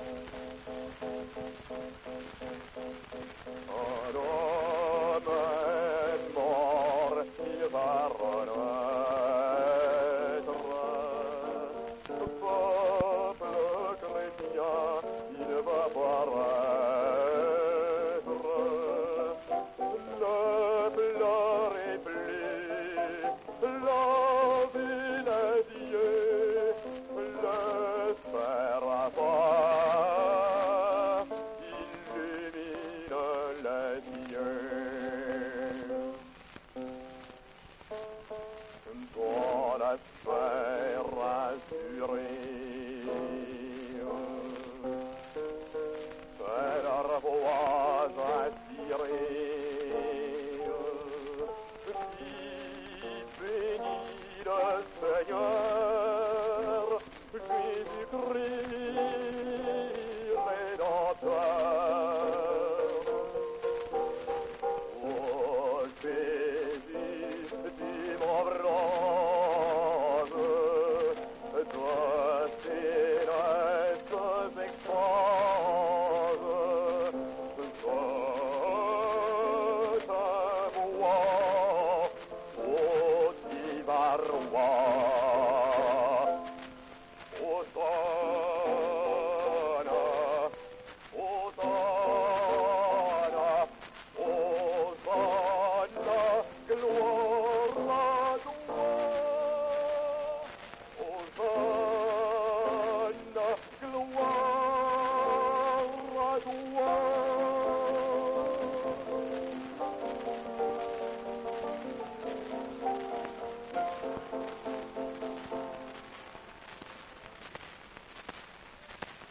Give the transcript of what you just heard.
Un homme est mort, il va renaître. Peuple chrétien, il va paraître. Ne pleurez plus, la ville est Dieu, l'espère avoir illumine les yeux. Dans la sphère azurée, c'est l'arboise attirée qui bénit le Seigneur, Jésus-Christ Rédempteur. Oh Jésus, dis mon bronze, toi célestes expanses, ta voix, ô divin roi, ô